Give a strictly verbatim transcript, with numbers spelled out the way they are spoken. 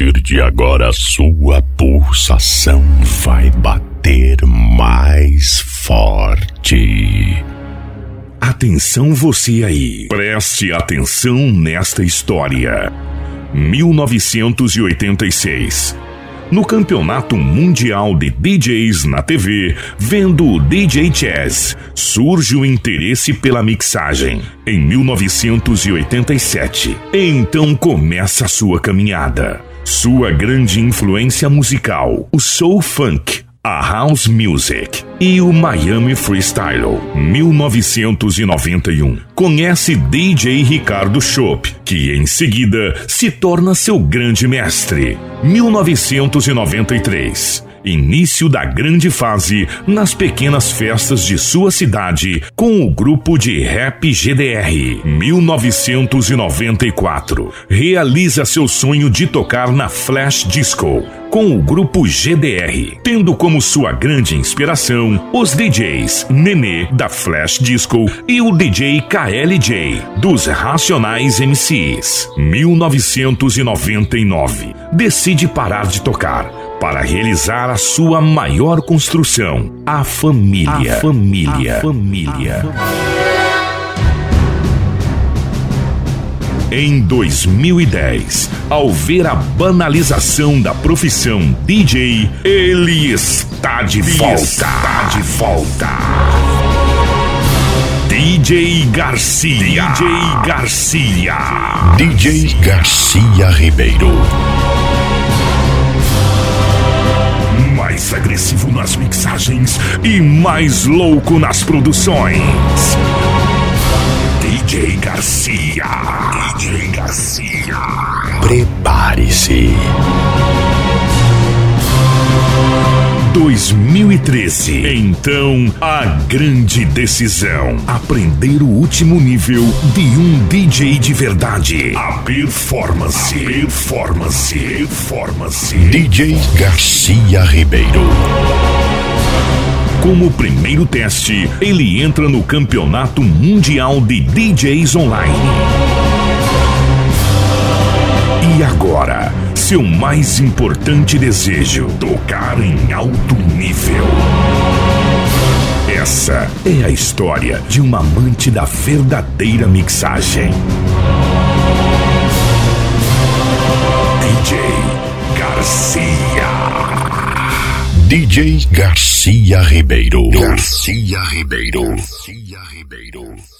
partir de agora, sua pulsação vai bater mais forte. Atenção você aí, preste atenção nesta história. mil novecentos e oitenta e seis. No Campeonato Mundial de D Js na T V, vendo o D J Chess, surge o interesse pela mixagem. Em mil novecentos e oitenta e sete, então começa a sua caminhada. Sua grande influência musical, o soul funk, a house music e o Miami Freestyle. mil novecentos e noventa e um. Conhece D J Ricardo Chopp, que em seguida se torna seu grande mestre. mil novecentos e noventa e três. Início da grande fase nas pequenas festas de sua cidade com o grupo de rap G D R. mil novecentos e noventa e quatro. Realiza seu sonho de tocar na Flash Disco com o grupo G D R, tendo como sua grande inspiração os D Js Nenê da Flash Disco e o D J K L J dos Racionais M Cs. mil novecentos e noventa e nove. Decide parar de tocar para realizar a sua maior construção, a família. A família. A família. Em dois mil e dez, ao ver a banalização da profissão D J, ele está de volta. Está de volta. D J Garcia. D J Garcia. D J Garcia Ribeiro. Mais agressivo nas mixagens e mais louco nas produções. D J Garcia. D J Garcia. Prepare-se. dois mil e treze. Então, a grande decisão: aprender o último nível de um D J de verdade. A performance. A performance. Performance. D J Garcia Ribeiro. Como primeiro teste, ele entra no Campeonato Mundial de D Js Online. E agora, seu mais importante desejo: tocar em alto nível. Essa é a história de um amante da verdadeira mixagem. D J Garcia. D J Garcia Ribeiro. Garcia Ribeiro. Garcia Ribeiro.